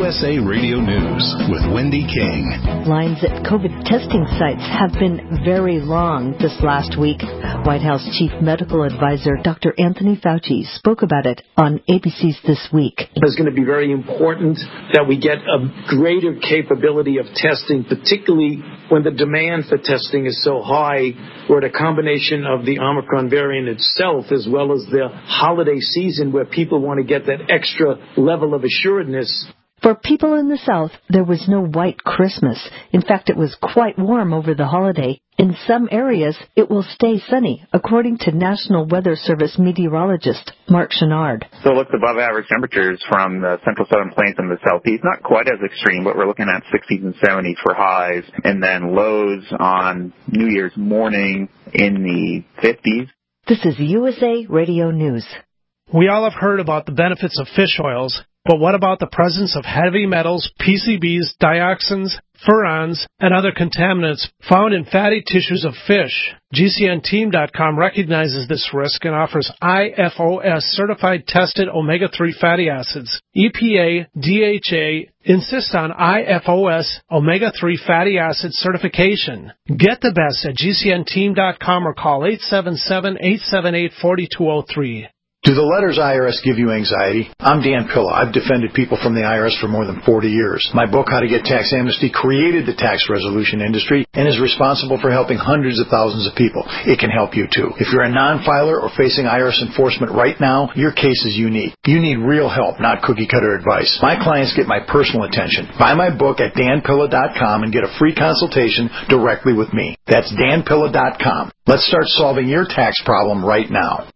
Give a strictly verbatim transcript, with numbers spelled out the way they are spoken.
U S A Radio News with Wendy King. Lines at COVID testing sites have been very long this last week. White House Chief Medical Advisor Doctor Anthony Fauci spoke about it on A B C's This Week. It's going to be very important that we get a greater capability of testing, particularly when the demand for testing is so high, or the combination of the Omicron variant itself as well as the holiday season where people want to get that extra level of assuredness. For people in the South, there was no white Christmas. In fact, it was quite warm over the holiday. In some areas, it will stay sunny, according to National Weather Service meteorologist Mark Chenard. So it looks above average temperatures from the central southern plains and the southeast. Not quite as extreme, but we're looking at sixties and seventies for highs, and then lows on New Year's morning in the fifties. This is U S A Radio News. We all have heard about the benefits of fish oils, but what about the presence of heavy metals, P C Bs, dioxins, furans, and other contaminants found in fatty tissues of fish? G C N team dot com recognizes this risk and offers I F O S certified tested omega three fatty acids. E P A, D H A insist on I F O S omega three fatty acid certification. Get the best at G C N team dot com or call eight seven seven, eight seven eight, four two zero three. Do the letters I R S give you anxiety? I'm Dan Pilla. I've defended people from the I R S for more than forty years. My book, How to Get Tax Amnesty, created the tax resolution industry and is responsible for helping hundreds of thousands of people. It can help you, too. If you're a non-filer or facing I R S enforcement right now, your case is unique. You need real help, not cookie-cutter advice. My clients get my personal attention. Buy my book at Dan Pilla dot com and get a free consultation directly with me. That's Dan Pilla dot com. Let's start solving your tax problem right now.